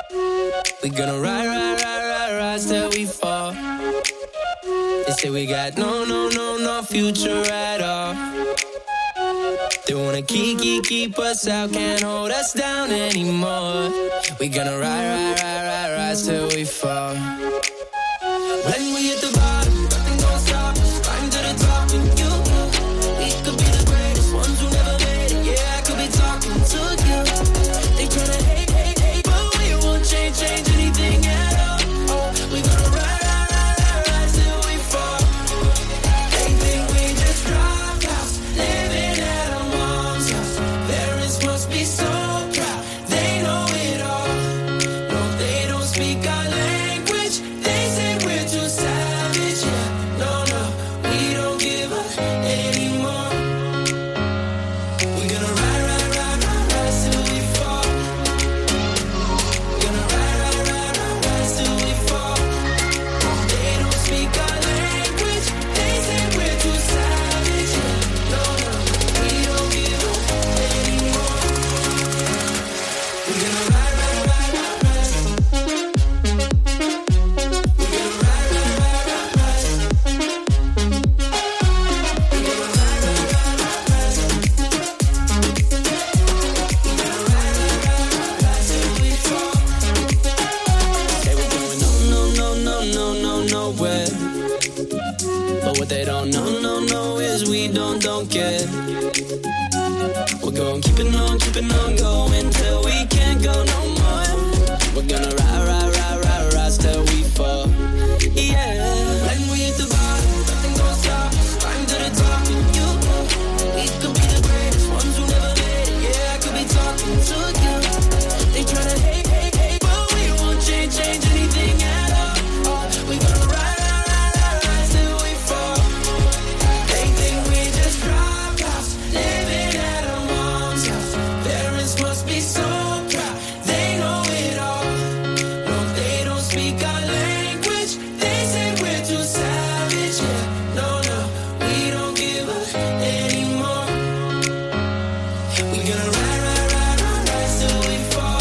We gonna rise till we fall. They say we got no future at all. They wanna keep us out, can't hold us down anymore. We gonna rise till we fall. When we hit the bottom, nothing gonna stop us. Climb to the top with you. We could be the greatest ones who never made it. Yeah, I could be talking to you. They tryna hate, but we won't change anything at all. Oh, we gonna rise till we fall. They think we just dropped out, living at our mom's house. Parents must be so proud, they know it all. No, they don't speak our language. They say we're too savage. Yeah, no, we don't give up anymore. We're gonna rise till we fall. We're gonna rise till we fall. They don't speak our language. They say we're too savage. Yeah, no, we don't give up anymore. We're gonna rise. They were going no, nowhere. But what they don't know is we don't care. We're going keeping on going till we can't go no more. We're gonna rise till we fall. Yeah. When we hit the bottom, nothing gonna stop us. Climb to the top with you. We could be the greatest ones who never made it. Yeah, I could be talking to you. They tryna hate, but we won't change anything at all. Oh, we gonna rise till we fall. They think we just dropped out, living at our mom's house. Parents must be so proud, they know it all. No, they don't speak our language. They say we're too savage. Yeah, no, we don't give up anymore. We gonna rise till we fall.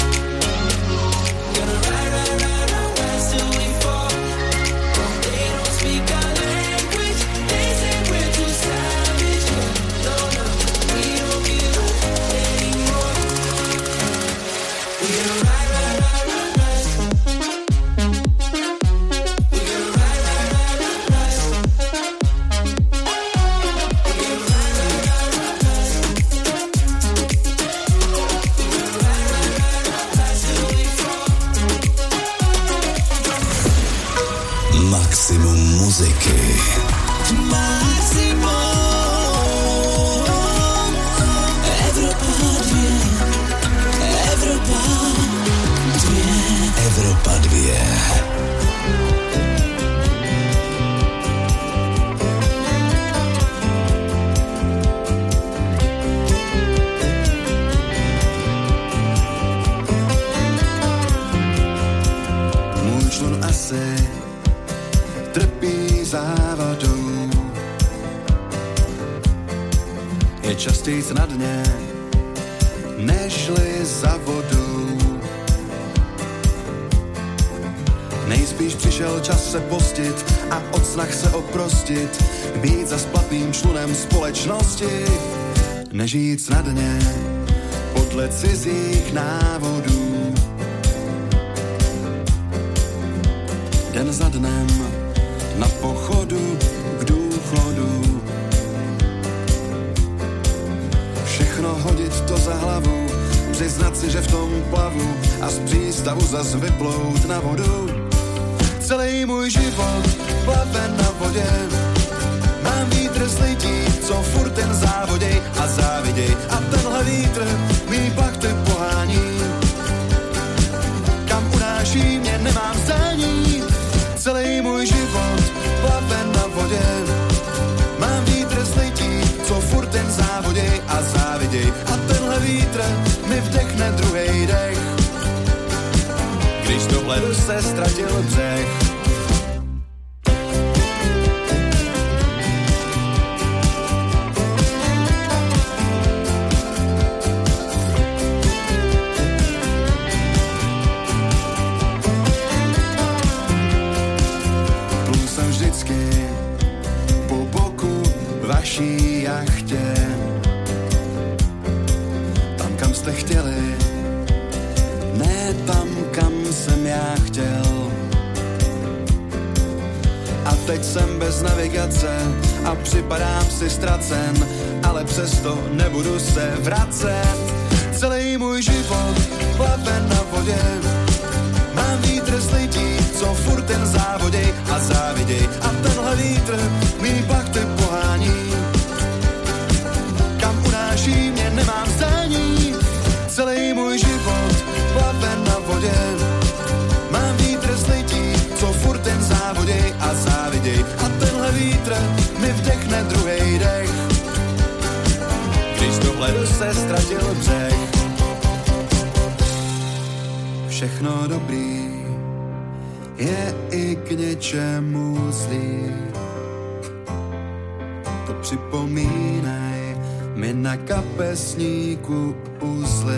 Gonna rise till we fall. They don't speak our language. They say we're too savage. Yeah, no, we don't give up anymore. We gonna rise. We gonna rise. Maximum muzyky. Maximum Evropa 2. Můj člun asi trpí závadou. Je častějc na dně, nežli za vodou. Nejspíš přišel čas se postit a od snah se oprostit, být za splatným člunem společnosti, nežít na dně podle cizích návodů. Den za dnem na pochodu k důchodu. Všechno hodit to za hlavu, přiznat si, že v tom plavu a z přístavu zas vyplout na vodu. Celý můj život plave na vodě, mám vítr z lidí, co furt ten závoděj a záviděj. A tenhle vítr mý plachty pohání, kam unáší mě nemám zdání. Celý můj život plave na vodě, mám vítr z lidí, co furt ten závoděj a záviděj. A tenhle vítr mi vdechne druhej dech, když dohledu se ztratil břeh. naší jachtě. Tam, kam jste chtěli, ne tam, kam jsem já chtěl. A teď jsem bez navigace a připadám si ztracen, ale přesto nebudu se vracet. Celý můj život plave na vodě, mám vítr z lidí, co furt jen závoděj a záviděj. A tenhle vítr mý pachty pohání, kam unáší mě nemám zdání. Celý můj život plave na vodě, mám vítr z lidí, co furt jen závoděj a záviděj. A tenhle vítr mi vdechne druhej dech, když dohledu se ztratil břeh. Všechno dobrý je i k něčemu zlý, to připomínaj mi na kapesníku uzly.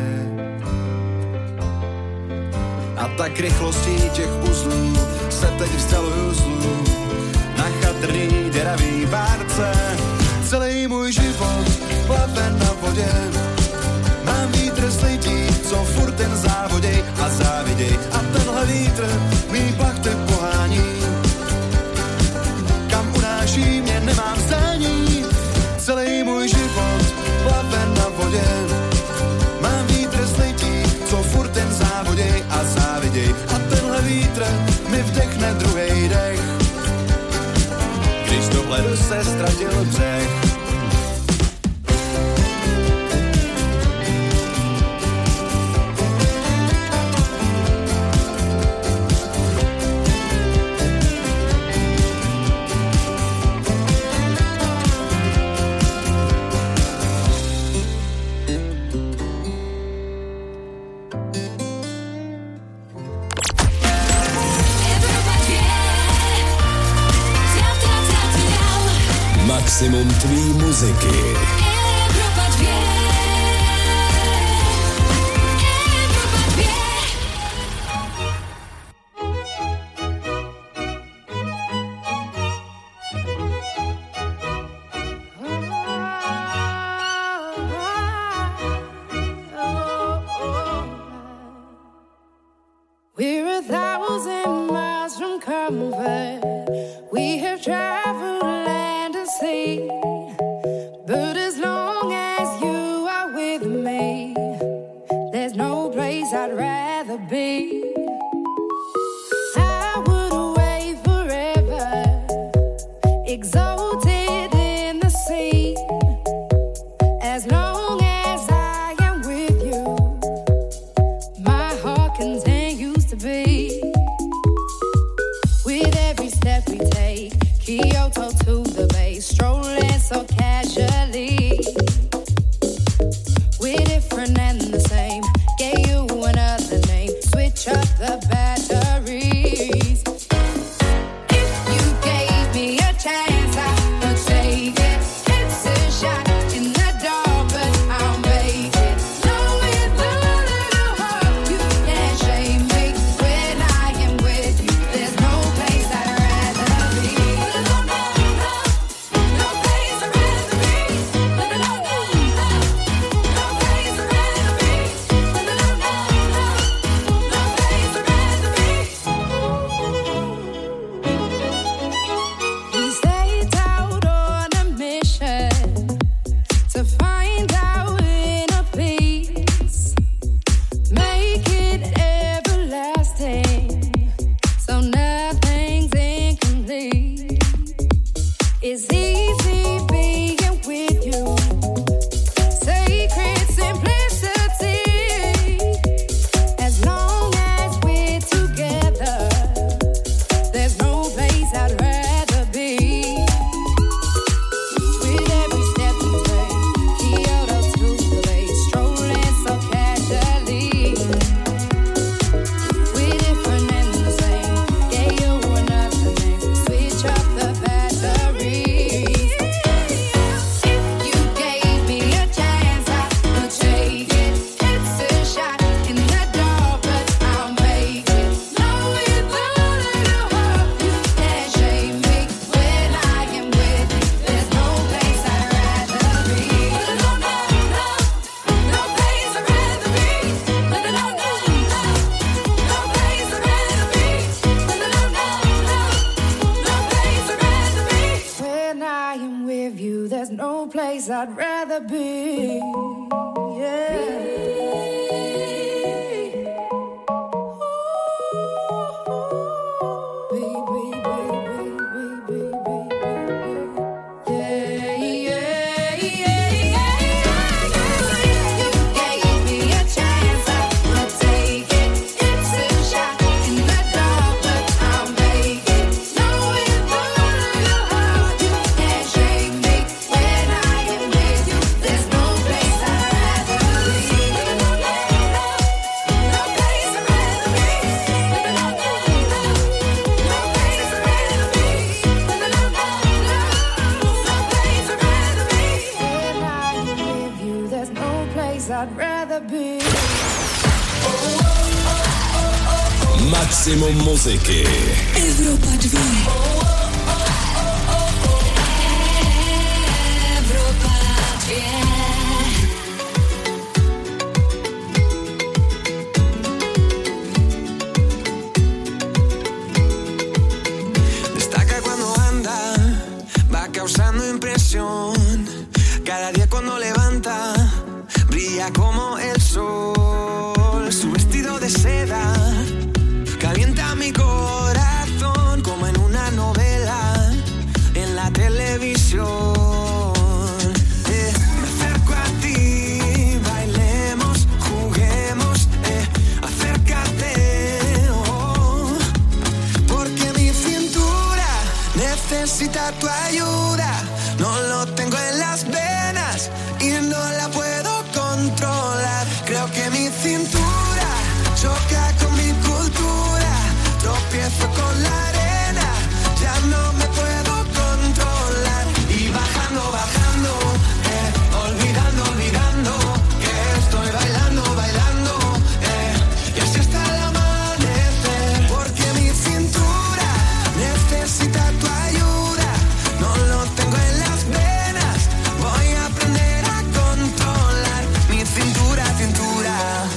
A tak rychlostí těch uzlů se teď vzdaluju zlu na chatrný děravý bárce. Celý můj život plave na vodě, mám vítr z lidí, co furt jen závoděj a záviděj. A tenhle vítr mý pachty pohání, kam unáší mě nemám zdání. Celý můj život plave na vodě, mám vítr z lidí, co furt jen závoděj a záviděj. A tenhle vítr mi vdechne druhej dech, když dohledu se ztratil břeh. Maximum tvý muziky. Evropa 2. We're 1,000 miles from comfort. We have traveled land and sea, but as long as you are with me, there's no place I'd rather be. I would away forever, exalted in the sea, as long as I am with you, my heart continues to beat. With every step we take, Kyoto to the bay, strolling so casually. We're different and the same, gave you another name, switch up the batteries. If you gave me a chance, I would take it. It's a shot in the dark, but I'll make it. Knowing the little heart, you can't shame me. When I am with you, there's no place I'd rather be. No place I'd rather be. place I'd rather be. Yeah. Maximum muziky. Evropa 2. Evropa 2. Destaca cuando anda, va causando impresión. Cada día cuando levanta, brilla como el sol. Su vestido de seda calienta mi corazón como en una novela en la televisión. Me acerco a ti, bailemos, juguemos, acércate, oh, porque mi cintura necesita tu ayuda. No lo tengo en las venas y no la puedo controlar. Creo que mi cintura choca con mi cultura. Tropiezo con la arena, ya no me puedo controlar. Y bajando, bajando, olvidando, olvidando que estoy bailando, bailando, y así hasta el amanecer. Porque mi cintura necesita tu ayuda. No lo tengo en las venas, voy a aprender a controlar mi cintura, cintura.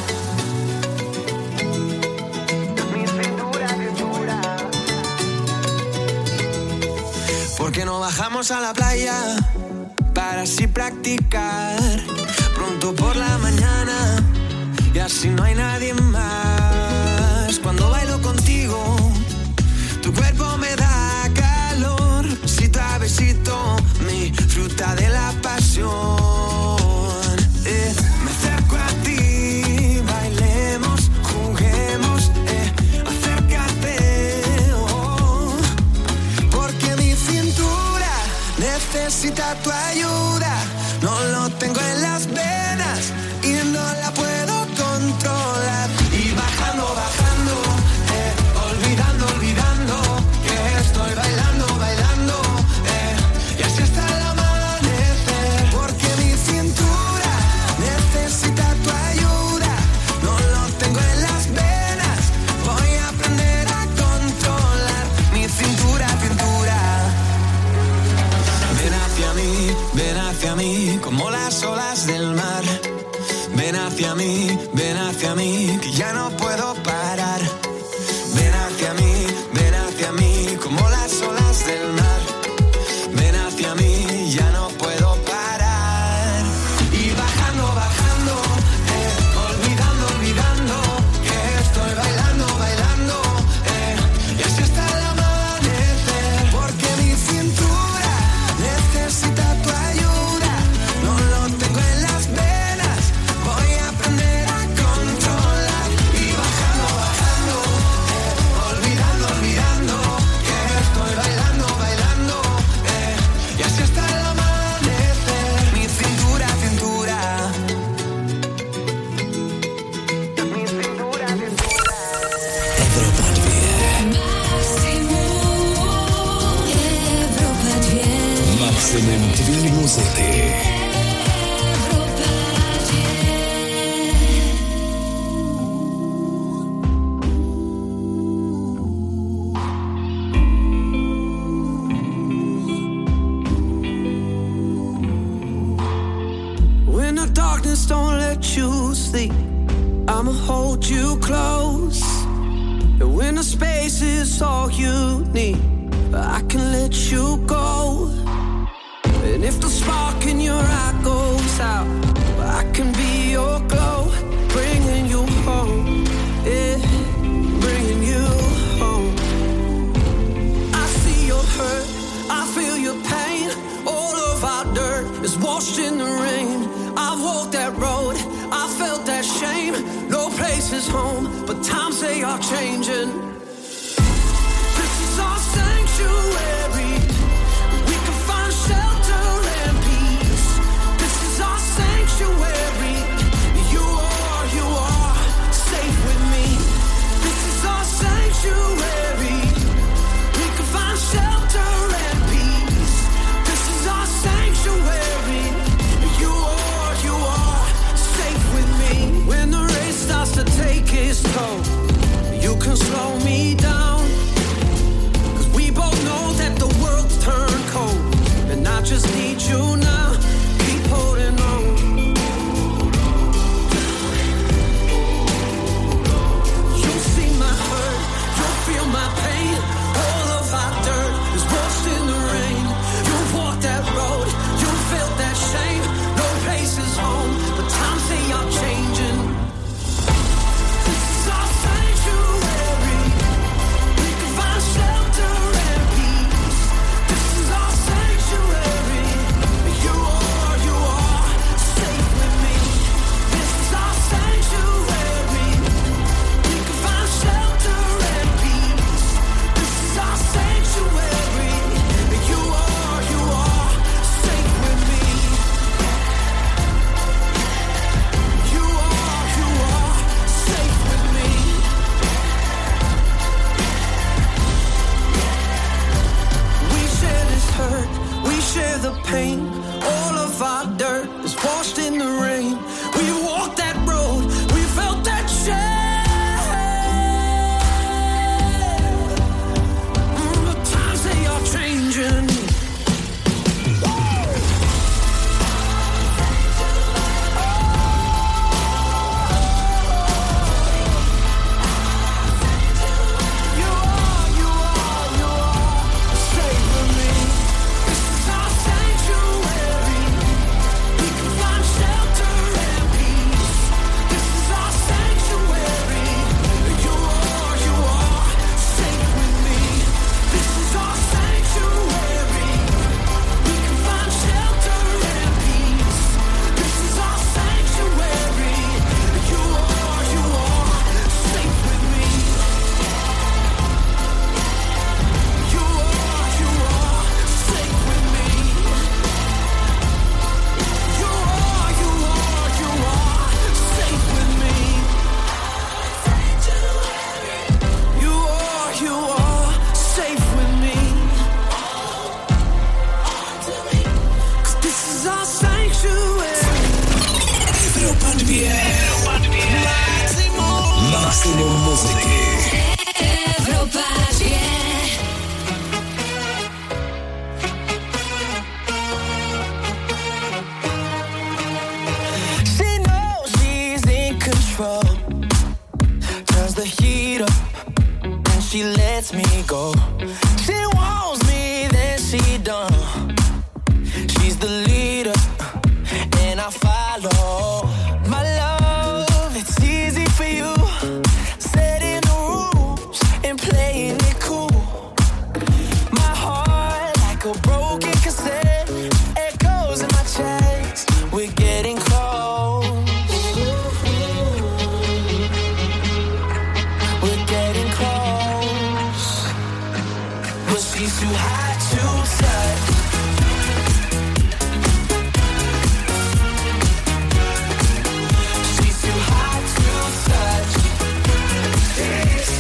Porque no bajamos a la playa para así practicar pronto por la mañana y así no hay nadie más. Cuando bailo contigo, tu cuerpo me da calor, besito a besito, mi fruta de la pasión. Me acerco a ti, bailemos, juguemos, acércate, oh, porque mi cintura necesita tu ayuda. No lo tengo en las venas y no la puedo controlar. Y bajando, bajando, olvidando, olvidando que estoy bailando, bailando, y así hasta el amanecer. Porque mi cintura necesita tu ayuda. No lo tengo en las venas, voy a aprender a controlar mi cintura, cintura. Ven hacia mí, como las olas del mar. Ven hacia mí, que ya no puedo parar. Ven hacia mí, como las olas del mar. Ven hacia mí, ya no puedo parar. Y bajando, bajando, olvidando, olvidando que estoy bailando, bailando, y así hasta el amanecer. Porque mi cintura necesita tu ayuda. No lo tengo en las venas, voy a aprender a controlar. Y bajando, bajando, olvidando, olvidando que estoy bailando, bailando, y así hasta el amanecer. Mi cintura, cintura. Mi cintura, cintura. Evropa 2. Maximum tvý muziky. When the darkness don't let you sleep, I'ma hold you close. And when the space is all you need, I can let you go. And if the spark in your eye goes out, I can be your glow, bringing you home, yeah, bringing you home. I see your hurt, I feel your pain. All of our dirt is washed in the rain. I've walked that road, I felt that shame. No place is home, but times they are changing. This is our sanctuary. We can find shelter and peace. This is our sanctuary. You are safe with me. This is our sanctuary. We can find shelter and peace. This is our sanctuary. You are safe with me. When the race starts to take its toll, you can slow me down. 'Cause we both know that the world's turned cold, and I just need you now. Keep holding on. You'll see my hurt, you'll feel my pain. All of our dirt is washed in the rain. You've walked that road, you felt that shame. No place is home, but times they are changing. This is our sanctuary. We can find shelter and peace. This is our sanctuary. You are safe with me. This is our sanctuary. We can find shelter and peace. This is our sanctuary. You are safe with me. You are safe with me. We share this hurt, we share the pain. All of our dirt is washed in the rain. We walked that road, we felt that shame. But times they are changing. You are safe with me. This is our sanctuary. We can find shelter and peace. This is our sanctuary. You are safe with me. This is our sanctuary. We can find shelter and peace. This is our sanctuary. You are safe with me. You are safe with me. You are safe with me. You are safe with me. 'Cause this is our sanctuary. Evropa 2. Maximum muzyky. Evropa 2. She knows she's in control. Turns the heat up and she lets me go. She wants me, then she don't. She's the leader and I follow. My love, it's easy for you. Setting the rules and playing it cool. My heart like a broken cassette, echoes in my chest. We're getting close. We're getting close. But she's too hot to touch. She's too hot to touch. She's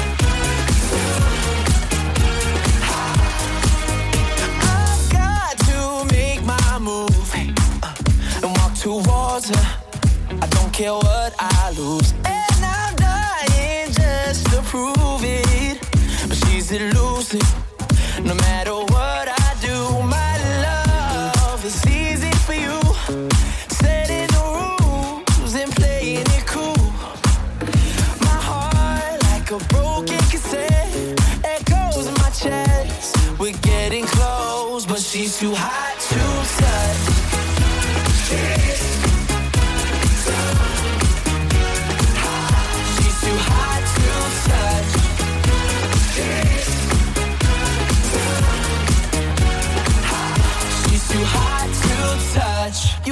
I've got to make my move and walk towards her. I don't care what I lose, and I'm dying just to prove it. But she's elusive, no matter what I do. My love is easy for you. Setting the rules and playing it cool. My heart like a broken cassette, echoes in my chest. We're getting close, but she's too hot to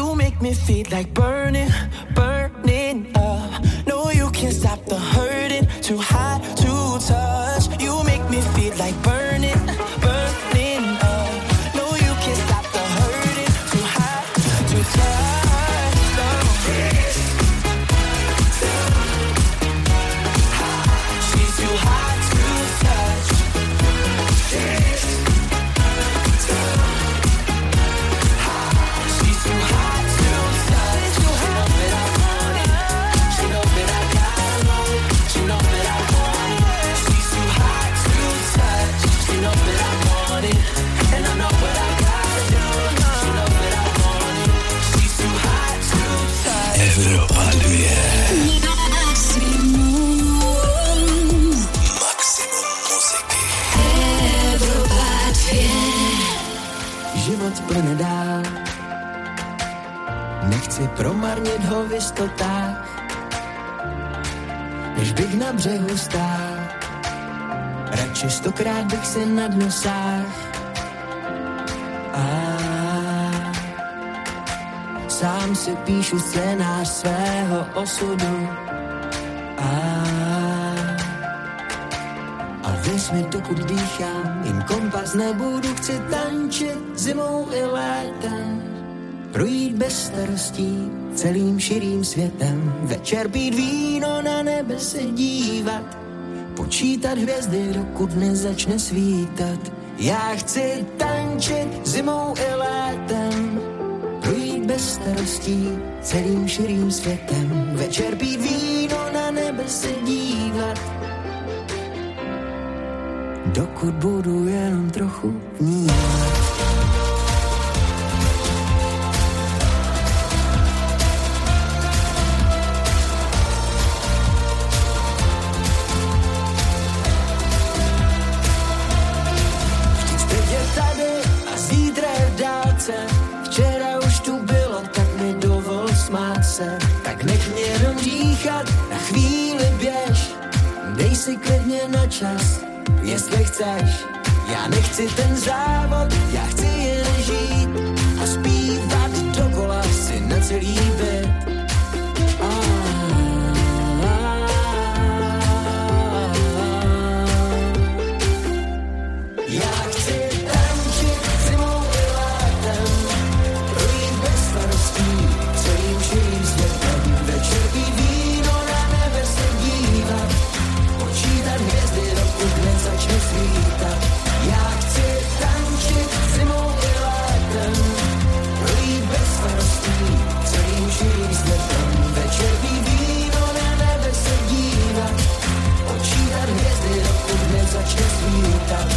You make me feel like burning, burning up. No, you can't stop the hurting. Too hot to touch. You make me feel like burning, burning up. No, you can't stop the hurting. Too hot to touch. No. She's too hot to touch. She's too hot to touch. She knows that I want it. She knows that I got it. She knows that I want it. She's too hot to touch. She knows that I want it. And I know what I gotta do. She knows that I want it. She's too hot to touch. Evropa 2. Maximum muziky. Evropa 2. Život plyne dál. Nechci promarnit ho v jistotách, než bych na břehu stál. Radši 100krát bych si na dno sáhl. Sám si píšu scénář svého osudu. A věř mi, dokud dýchám, jim kompas nebudu. Chci tančit zimou i létem, projít bez starostí celým širým světem. Večer pít víno, na nebe se dívat, počítat hvězdy, dokud nezačne svítat. Já chci tančit zimou i létem, projít bez starostí celým širým světem. Večer pít víno, na nebe se dívat, dokud budu jenom trochu vnímat. Včera už tu bylo, tak mi dovol smát se. Tak nech mě jenom dýchat, na chvíli běž. Dej si klidně na čas, jestli chceš. Já nechci ten závod, já chci jen žít a zpívat dokola si na celý byt. Já chci tančit zimou i létem, projít bez starostí celým širým světem. Večer pít víno, na nebe se dívat, počítat hvězdy, dokud nezačne svítat. Já chci tančit zimou i létem, projít bez starostí celým širým světem. Večer pít víno, na nebe se dívat, počítat hvězdy, dokud nezačne svítat.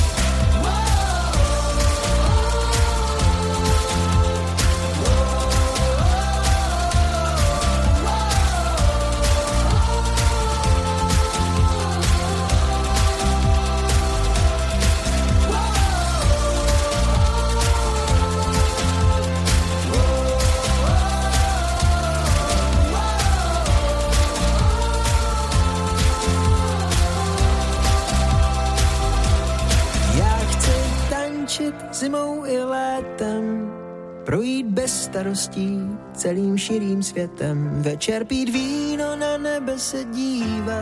Zimou i létem, projít bez starostí celým širým světem. Večer pít víno, na nebe se dívat,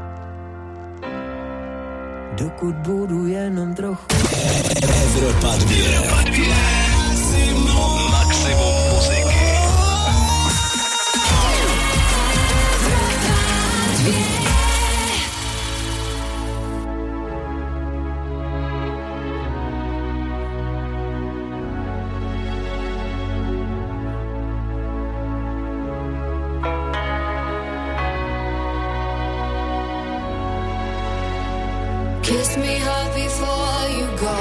dokud budu jenom trochu. Evropa 2. Maximum muziky. Kiss me hard before you go.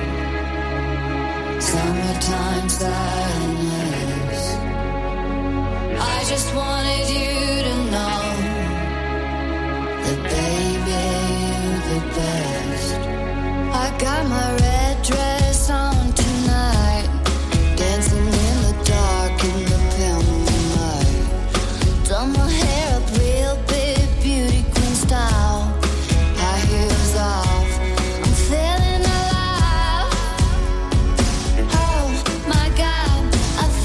Summertime sadness. I just wanted you to know that baby, you're the best. I got my red dress on tonight, dancing in the dark in the pale moonlight. Done my hair up real big, beauty queen style. High heels off, I'm feeling alive. Oh my God, I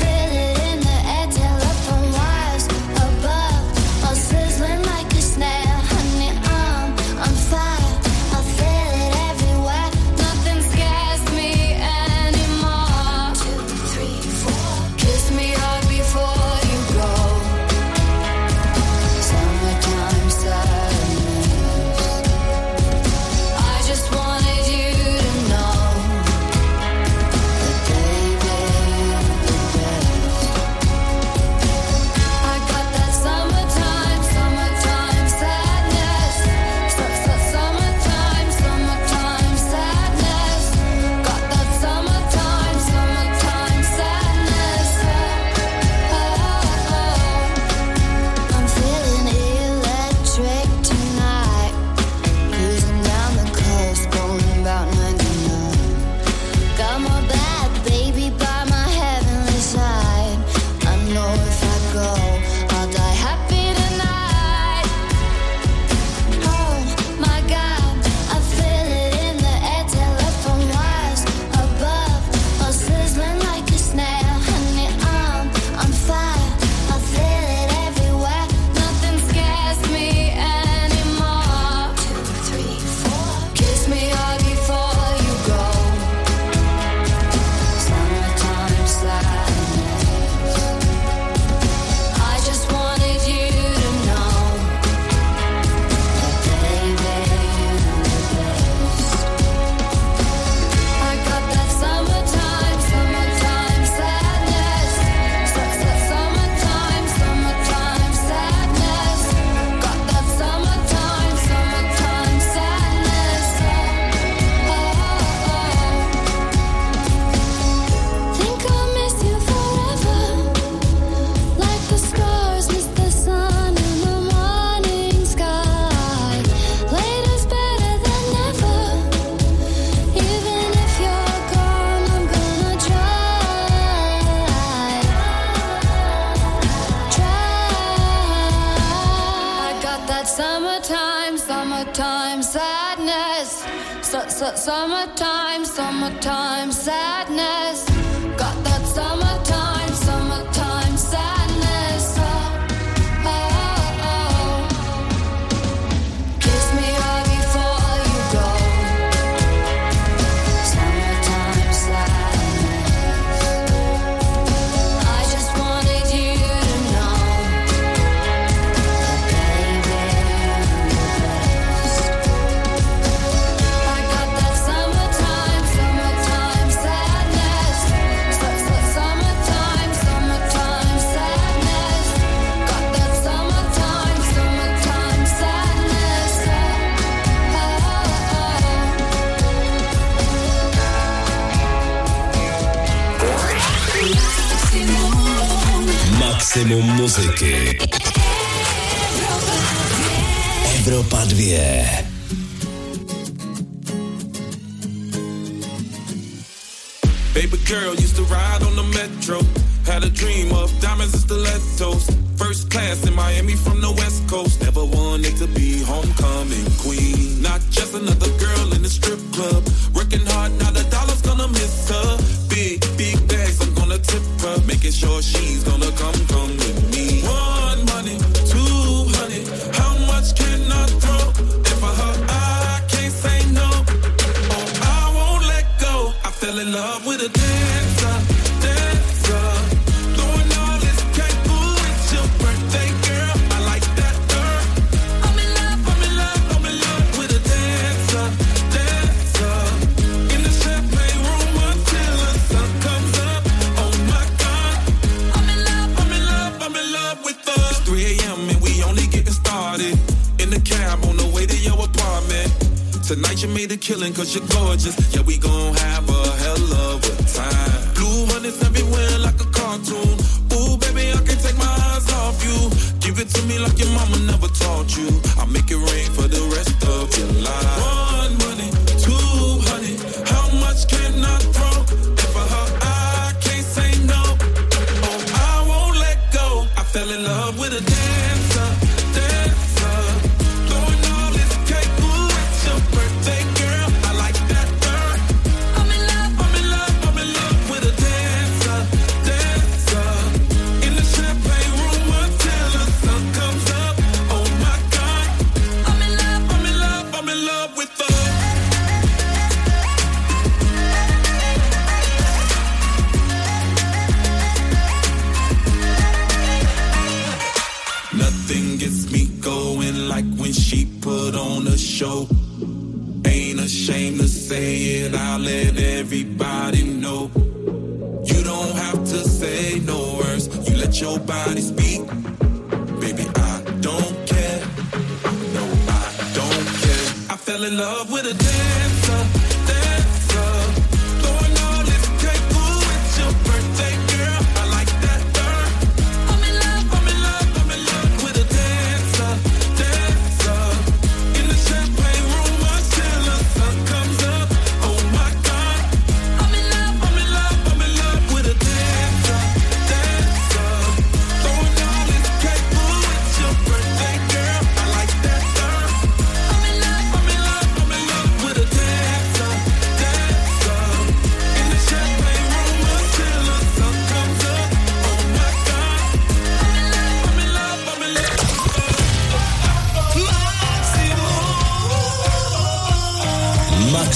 know if I go, I'll die happy tonight. Oh my God, I feel it in the air, telephone wires above, all sizzling like a snare. Honey, I'm fire, I feel it everywhere. Nothing scares me anymore. 2, 3, 4, kiss me hard before you go. Summertime sadness. I just wanted you to know that baby, you're the best. I got that summertime sadness. Summertime sadness. Got that summertime sadness. Think I'll miss you forever, like the stars miss the sun in the morning sky. Later's better than never. Even if you're gone, I'm gonna try. I got that summertime sadness. Summertime sadness. Got that summertime sadness. Kiss me hard before you go. Summertime sadness. I just wanted you to know that baby, you're the best. I got that summertime sadness. Summertime sadness. Got that summertime sadness. Maximum muzyky. Evropa 2. Baby girl used to ride on the metro. Had a dream of diamonds and stilettos. First class in Miami from the West Coast. Never wanted to be homecoming queen. Not just another girl in the strip club. Working hard, now the dollar's gonna miss her. Big bags, I'm gonna tip her. Making sure she's gonna come with me. 1 money, 2 honey. How much can I throw? And for her, I can't say no. Oh, I won't let go. I fell in love with a dancer. Throwing all this cake, ooh, it's your birthday, girl. I like that, girl. I'm in love with a dancer. In the champagne room until the sun comes up. Oh my God. I'm in love with her. It's 3 a.m. and we only getting started. In the cab on the way to your apartment. Tonight you made a killing cause you're gorgeous. Yeah, we gon' have a hell of a time. Blue honey's everywhere like a cartoon. Ooh, baby, I can't take my eyes off you. Give it to me like your mama never taught you. I'll make it rain for the rest of your life. 1 money, 2 honey. How much can I throw? And for her, I can't say no. Oh, I won't let go. I fell in love with a dancer. Throwing all this cake, ooh, it's your birthday, girl. I like that, girl. I'm in love with a dancer. In the champagne room until the sun comes up. Oh my God. I'm in love with her. Nothing gets me going like when she put on a show. Ain't ashamed to say it, I'll let everybody know. You don't have to say no words, you let your body speak. Baby, I don't care. No, I don't care. I fell in love with a dancer. Throwing all this cake, ooh, it's your birthday, girl. I like that, girl. I'm in love with a dancer. In the champagne room until the sun comes up. Oh my God. I'm in love with a dancer.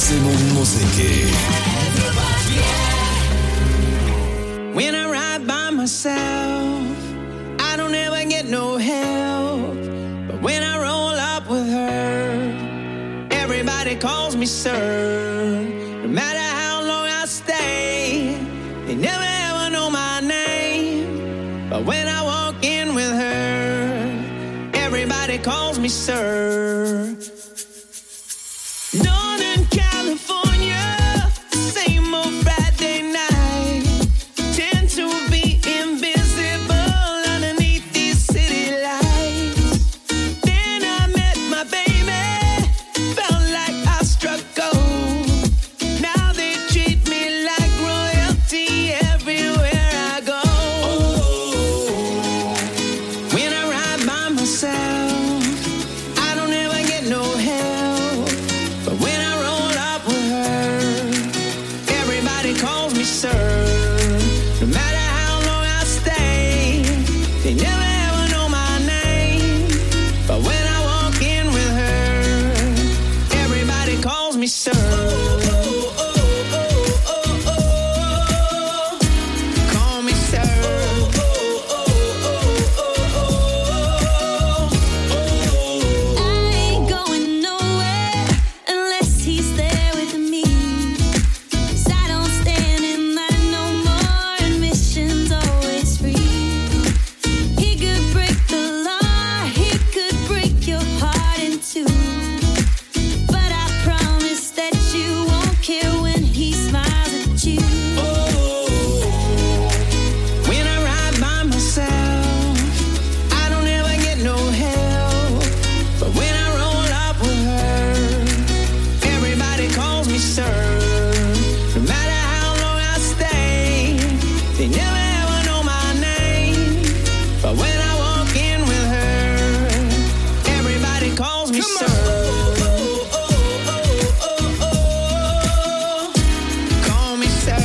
Maximum muziky. When I ride by myself, I don't ever get no help. But when I roll up with her, everybody calls me sir. No matter how long I stay, they never ever know my name. But when I walk in with her, everybody calls me sir. Northern California, same old Friday night. Tend to be invisible underneath these city lights. Then I met my baby, felt like I struck gold. Now they treat me like royalty everywhere I go. When I ride by myself, I don't ever get no help. But when I roll up with her, everybody calls me sir. No matter how long I stay, they never ever know my name. But when I walk in with her, everybody calls me sir. Call me sir. I ain't going nowhere unless he's there with me. 'Cause I don't stand in line no more, admission's always free. He could break the law, he could break your heart in two. But I promise that you won't care when he smiles at you. When I ride by myself, I don't ever get no help. But when I roll up with her, everybody calls me sir. No matter how long I stay, they never ever know my name. But when I walk in with her, everybody calls me sir. Call me sir.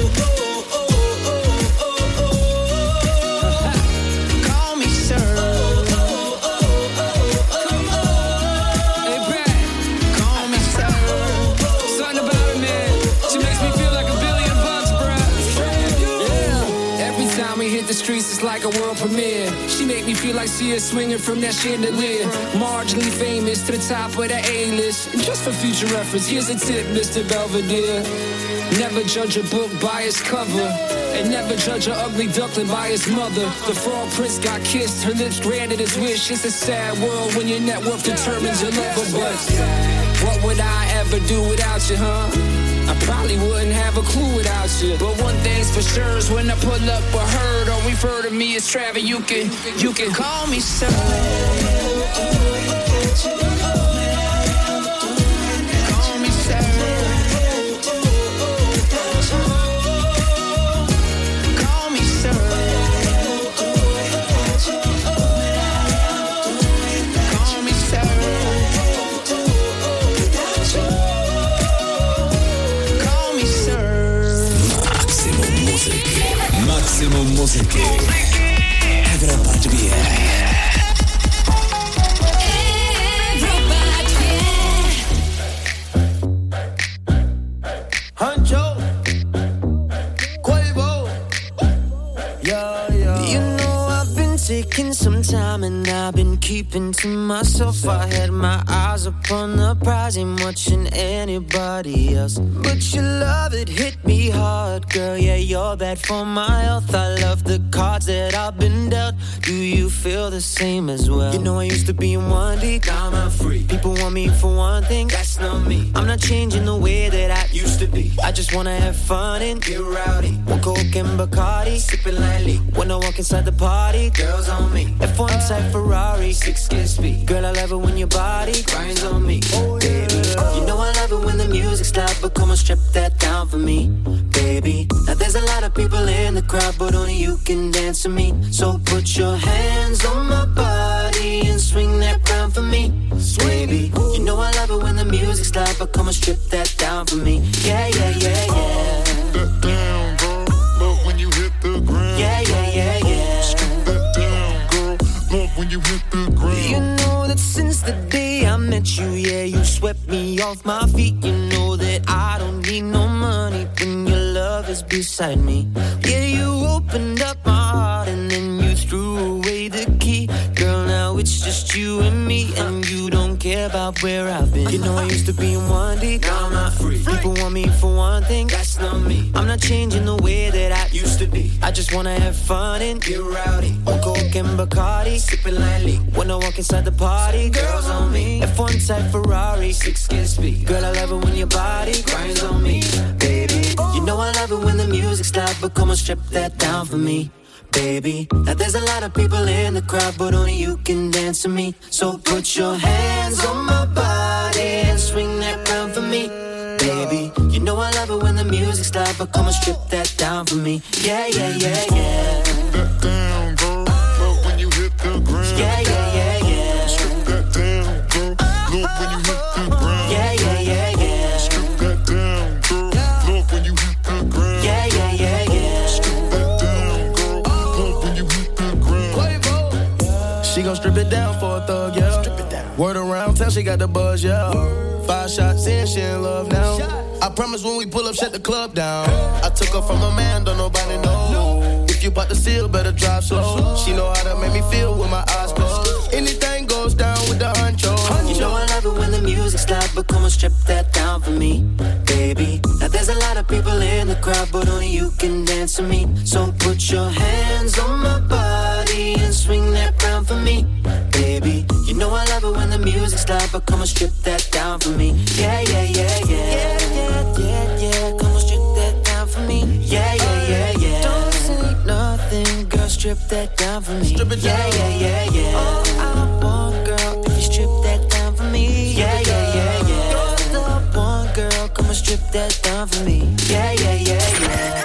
Call me sir. Hey, Brad, Call me sir. something about her, man. She makes me feel like $1 billion, bruh. Yeah. Every time we hit the streets, it's like a world premiere. She make me feel like she is swinging from that chandelier. Marginally famous to the top of the A-list. And just for future reference, here's a tip, Mr. Belvedere. Never judge a book by its cover. And never judge an ugly duckling by its mother. The frog prince got kissed, her lips granted his wish. It's a sad world when your net worth determines your lover. But what would I ever do without you, huh? I probably wouldn't have a clue without you. But one thing's for sure is when I pull up a herd or refer to me as Travis, you can Call me sir. Call me sir. Call me sir. Call me sir. Call me sir. Maximum muzyki. Maximum muzyki. Evropa 2. Huncho, Quavo, yeah. You know I've been taking some time and I've been keeping to myself. I had my eyes upon the prize, ain't watching anybody else. But your love, it hit me hard, girl. Yeah, you're bad for my health. I love the cards that I've been dealt. Do you feel the same as well? You know I used to be in one deep, now I'm free. People want me for one thing, that's not me. I'm not changing the way that I used to be. I just wanna have fun and get rowdy. One Coke and Bacardi, sipping lightly. When I walk inside the party, girls on me. F1 type Ferrari, 6 speed. Girl, I love it when your body grinds on me. Baby, you know I love it when the music's loud, but come on, strip that down for me, baby. Now there's a lot of people in the crowd, but only you can dance to me. So put your hands on my body and swing that round for me, baby. You know I love it when the music's loud, but come on, strip that down for me. Yeah, yeah, yeah, yeah. That down, girl. Love when you hit the ground. Yeah, yeah, yeah, yeah. Strip that down, girl. Love when you hit the ground. You know that since the day I met you, yeah, you swept me off my feet. You know that beside me. Yeah, you opened up my heart and then you threw away the key. Girl, now it's just you and me, and you don't care about where I've been. You know I used to be in one deep, now I'm not free. People want me for one thing, that's not me. I'm not changing the way that I used to be. I just wanna have fun and get rowdy. On Coke and Bacardi, sipping lightly. When I walk inside the party, girls on me. F1 type Ferrari, 6 speed. Girl, I love it when your body grinds on me. Baby, you know I love it when the music's loud, but come on, strip that down for me. Baby, now there's a lot of people in the crowd, but only you can dance to me. So put your hands on my body and swing that round for me. Baby, you know I love it when the music's loud, but come on, strip that down for me. Yeah, yeah, yeah, yeah. Strip that down, girl. Love when you hit the ground. Yeah, yeah, yeah, yeah. Strip that down, girl. Love when you hit the ground. Yeah, yeah, yeah, yeah. Strip that down, girl. Love when you hit the ground. Yeah, yeah, yeah, yeah. Strip that down, girl. Love when you hit the ground. She gon' strip it down for a thug, yeah. Strip it down. Word around town, she got the buzz, yeah. 5 shots in, she in love now. I promise when we pull up, shut the club down. I took her from a man, don't nobody know. If you bout to seal, better drive slow. She know how to make me feel with my eyes closed. Anything goes down with the honcho. You know I love it when the music's loud, but come on, strip that down for me. Baby, now there's a lot of people in the crowd, but only you can dance to me. So put your hands on my body and swing that round for me. Baby, you know I love it when the music's loud, but come on, strip that down for me. Yeah, yeah, yeah, yeah. Yeah, yeah, yeah, yeah. Come on, strip that down for me. Yeah, yeah, yeah, yeah. Don't say nothing, girl, strip that down for me. Strip it down. Yeah, yeah, yeah, yeah. All I want, girl, if you strip that down for me. Yeah, yeah, yeah, yeah. You're the one, girl, come on, strip that down for me. Yeah, yeah, yeah, yeah.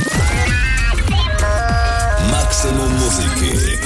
Maksimum muzyki.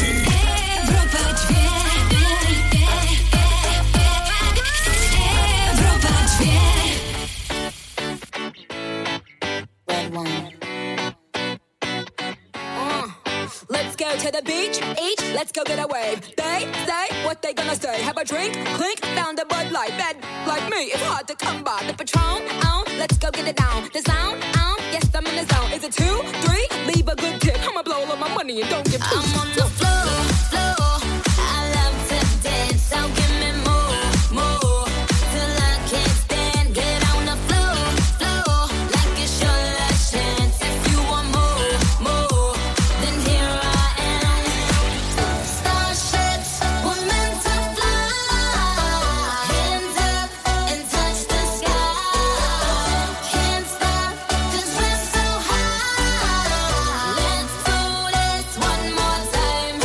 Let's go to the beach, each, let's go get a wave. They say what they gonna say. Have a drink, clink, found a Bud Light. Bad like me, it's hard to come by. The Patron, let's go get it down. The sound, yes, I'm in the zone. Is it 2, 3? Leave a good tip. I'ma blow all of my money and don't give two. I'm on the floor, floor. I love to dance, so give me more, more. Till I can't stand, get on the floor, floor. Like it's your last chance. If you want more, more, then here I am. Starships were meant to fly. Hands up and touch the sky. Can't stop 'cause we're so high. Let's do this one more time.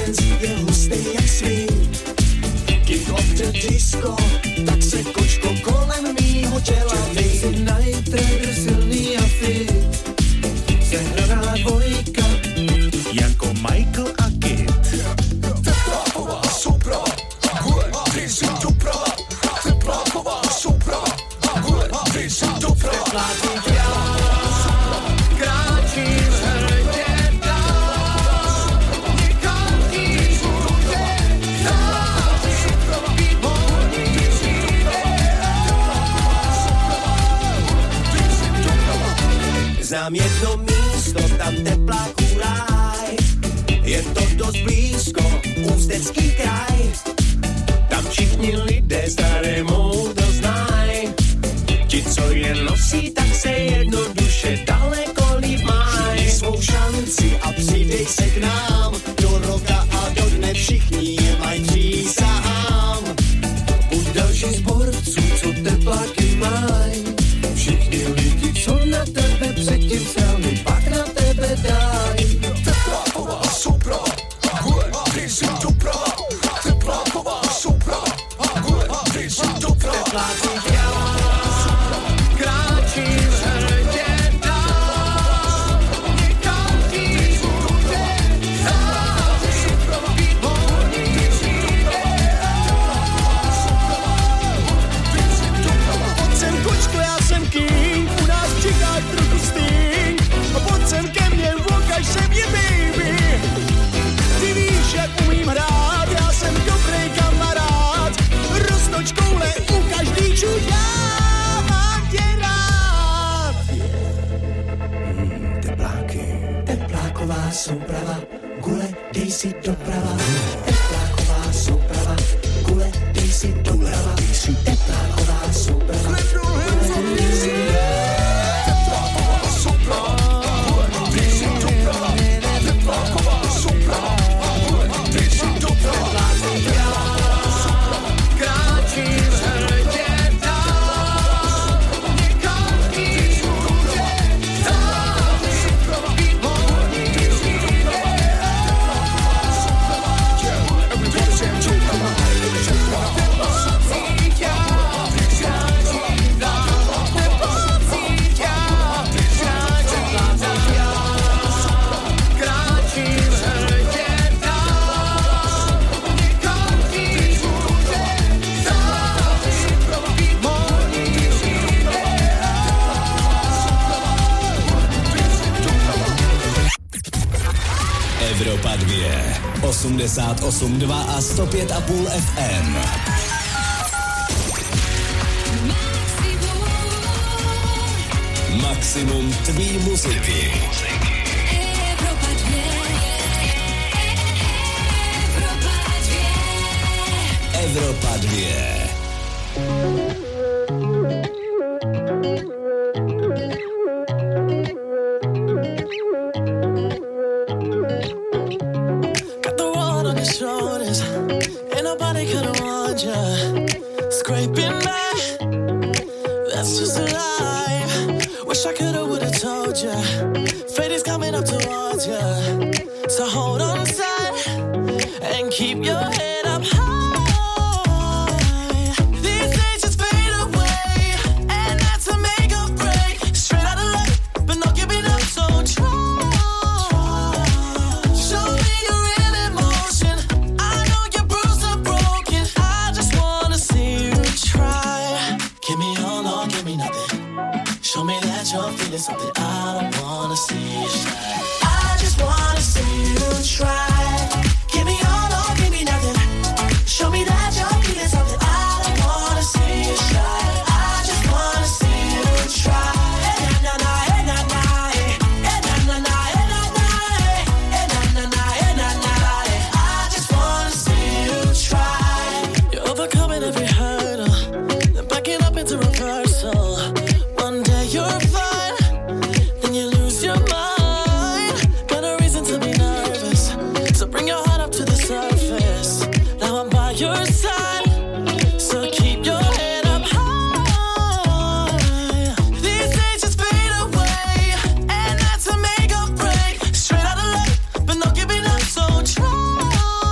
dance je hustý jak svin. Když občas disco, tak se kočko kolem mýho těla vy. Si Night Rider silný a fit, sehraná dvojka, jako Michael a Kid. Tepláková souprava, gule, ty si doprava. Tepláková souprava, gule, ty si doprava. Teplák já, kráčím hrdě dál, nikam nic bude dál, být volný Znám jedno místo, tam tepláků ráj. Je to dost blízko, Ústecký kraj. Tam všichni lidé staré moudro znají. Ti, co je nosí, tak se jednoduše daleko líp mají. Svou šanci a přidej se k nám. Do roka a do dne všichni je mají přísahám. Buď další z borců, co tepláky mají. Všichni lidi, co na tebe předtím sami, pak na tebe dají. Tepláková souprava, gule, ty si doprava. Tepláková souprava, gule, ty si doprava. Tepláky já, kráčím hrdě dál, nikam nic bude dál, být volný Pojď sem kočko, já jsem king, u nás čeká trochu sting. Pojď sem ke mně, vokaž se mě, baby. Ty víš, jak umím hrát, já jsem dobrý kamarád. Roztoč koule, ukaž dýču, já mám tě rád. Tepláková souprava, gule, dej si doprava. Tepláková souprava, gule, dej si doprava. Tepláková souprava, gule, dej si Tepláková souprava, gule, dej si doprava. Tepláková souprava, gule, dej si doprava. kráčím hrdě dál, nikam nic bude dál, být volný Evropa 2, 88,2 a 105,5 FM. Maximum tvý muziky. Evropa 2. Evropa 2. Got the world on your shoulders, ain't nobody gonna want ya. Scraping back, that's just a lie. Wish I coulda, woulda told ya. Fate is coming up towards ya, so hold on tight and keep your head up high. These days just fade away, and that's a make or break. Straight out of luck, but not giving up, so try. Show me your real emotion. I know you're bruised and broken. I just wanna see you try. Give me all or give me nothing. Show me that you're feeling something. I don't wanna see you shy. I just wanna see you try. Give me all or give me nothing. Show me that you're feeling something. I don't wanna see you shy. I just wanna see you try. Hey na na hey na na hey na na na hey na na hey na na na hey na na. I just wanna see you try. You're overcoming every hurdle, then backing up into reversal. One day you're fine, then you lose your mind. Got a reason to be nervous, so bring your heart up to the surface. Now I'm by your side, so keep your head up high. These days just fade away, and that's a make or break. Straight out of luck, but not giving up, so try.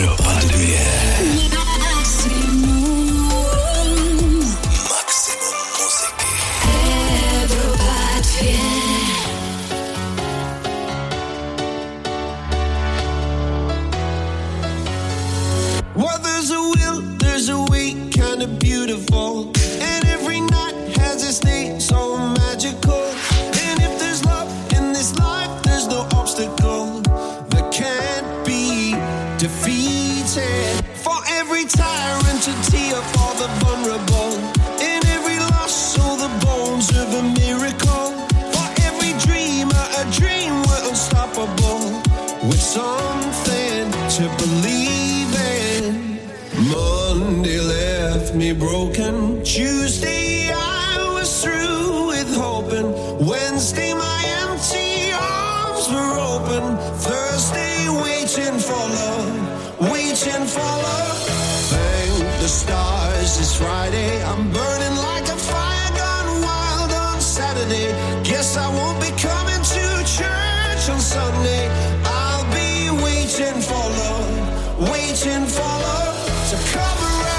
Evropa 2. Maximum muziky. Evropa 2. Well, there's a will, there's a way, kind of beautiful. And every night has its day, so magical. And if there's love in this life, there's no obstacle that can't be defeated. For every tyrant to tear for the vulnerable. In every loss, all the bones of a miracle. For every dreamer, a dream we're unstoppable. With something to believe in. Monday left me broken. Tuesday I was through with hoping. Wednesday my empty arms were open. Thursday waiting for love, waiting for love. Thank the stars it's Friday. I'm burning like a fire gone wild on Saturday. Guess I won't be coming to church on Sunday. I'll be waiting for love, waiting for love to come around.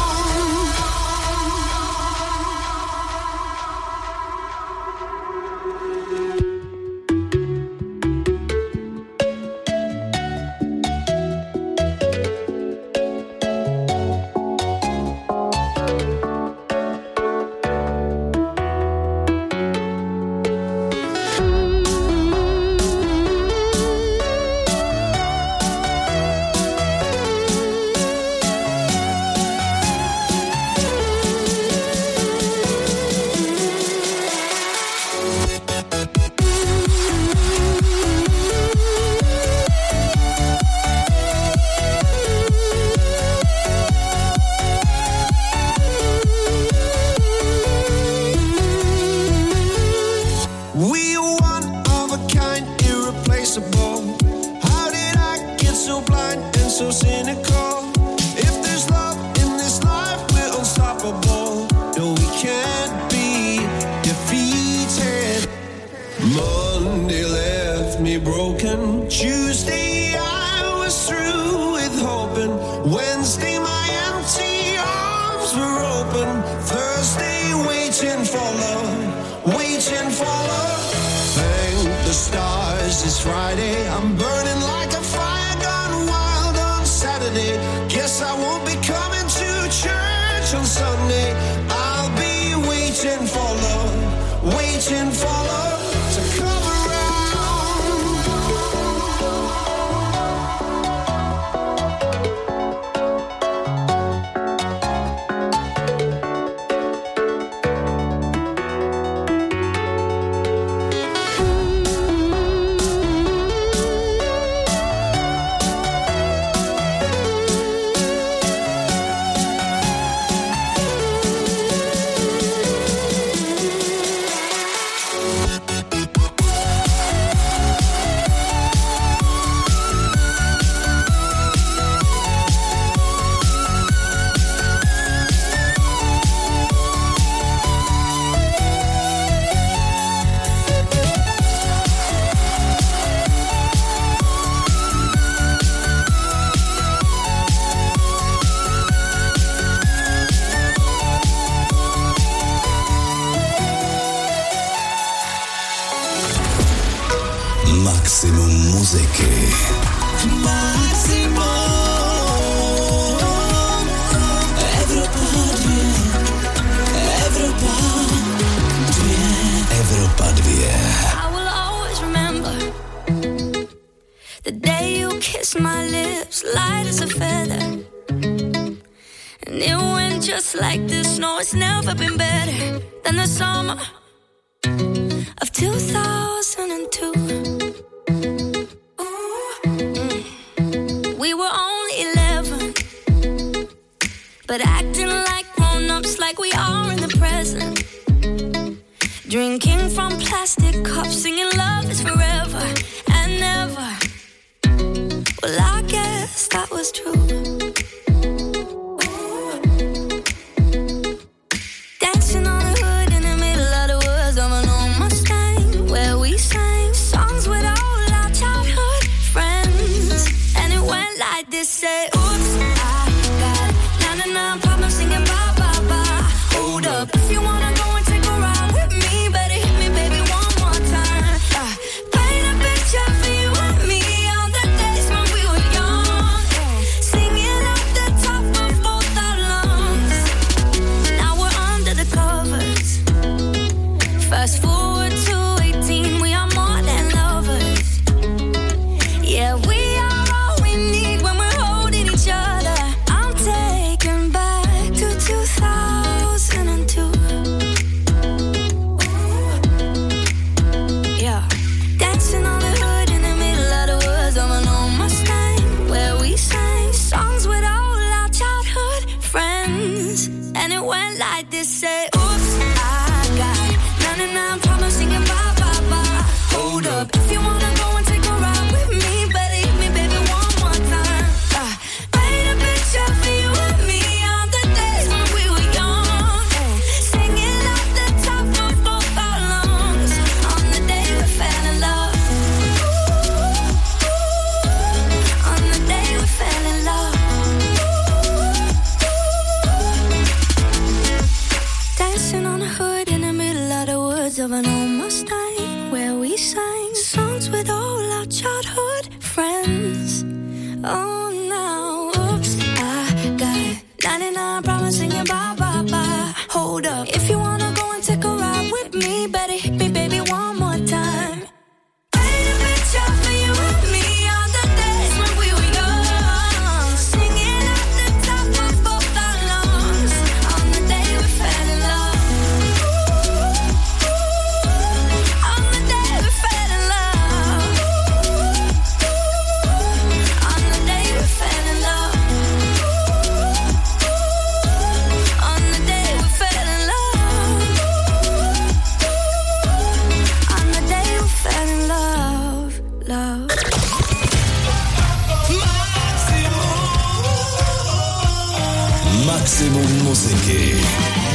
We are one of a kind, irreplaceable. How did I get so blind and so cynical? If there's love in this life, we're unstoppable. No, we can't be defeated. Monday left me broken. Tuesday I was through with hoping. Wednesday my empty arms were open. Thursday waiting for love, waiting for love. Thank the stars it's Friday. I'm burning like a fire gone wild on Saturday. Guess I won't be coming to church on Sunday. I'll be waiting for love, waiting for love to come around. Maximum muziky. Maximum Evropa 2. Evropa 2. Evropa 2. I will always remember the day you kissed my lips, light as a feather. And it went just like this. No, it's never been better than the summer of 2002. We were only 11, but acting like grown-ups, like we are in the present. Drinking from plastic cups, singing love is forever and never. Well, I guess that was true. Dancing on the hood in the middle of the woods of an old Mustang, where we sang songs with all our childhood friends. And it went like this, say like this, say, oops, I got 99 problems singing bye, bye, bye. Hold up, if you wanna go and take a ride with me, better hit me, baby, one more time. Paint a picture for you and me on the days when we were young, singing off the top of both our lungs on the day we fell in love. On the day we fell in love. Dancing on a hood in the middle of the woods of an old Mustang, where we sang songs with all our childhood friends. Oh, now, oops, I got 99 problems singing bye, bye, bye. Hold up, if you wanna go and take a ride with me, better hit me, baby, one more time. Paint a picture for you and me on the days when we were young, singing at the top of both our lungs on the day we fell in love. On the day we fell in love. On the day we fell in love. On the day we fell in love. On the day we fell in love, love. Maximum muzyki.